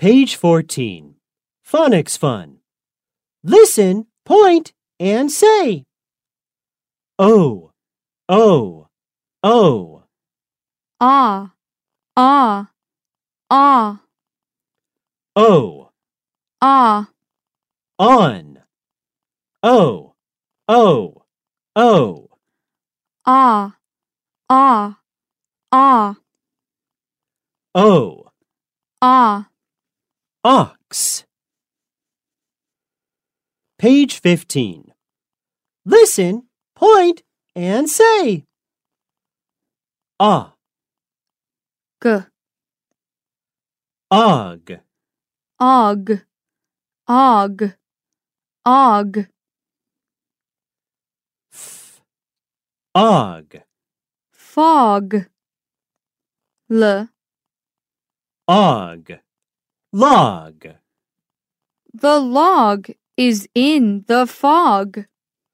Page 14. Phonics Fun. Listen, point, and say. O, O, O. Ah, ah, ah. O, Ah, on. O, O, O. ah, ah, ah. O, Ah. ox. Page 15. Listen, point, and say. Ah, G. og. Og. Og. Og. F, og. Fog. L. Og. Log. The log is in the fog.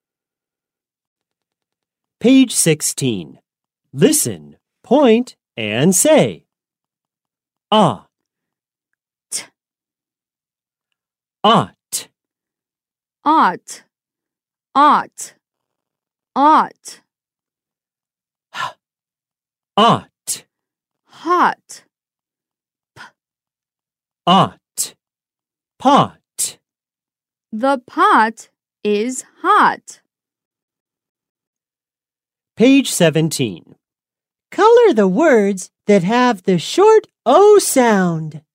Page 16. Listen, point, and say. Ah. T. Ought. Ought. Ought. Ought. Ought. Hot. Ought. Pot. The pot is hot. Page 17. Color the words that have the short O sound.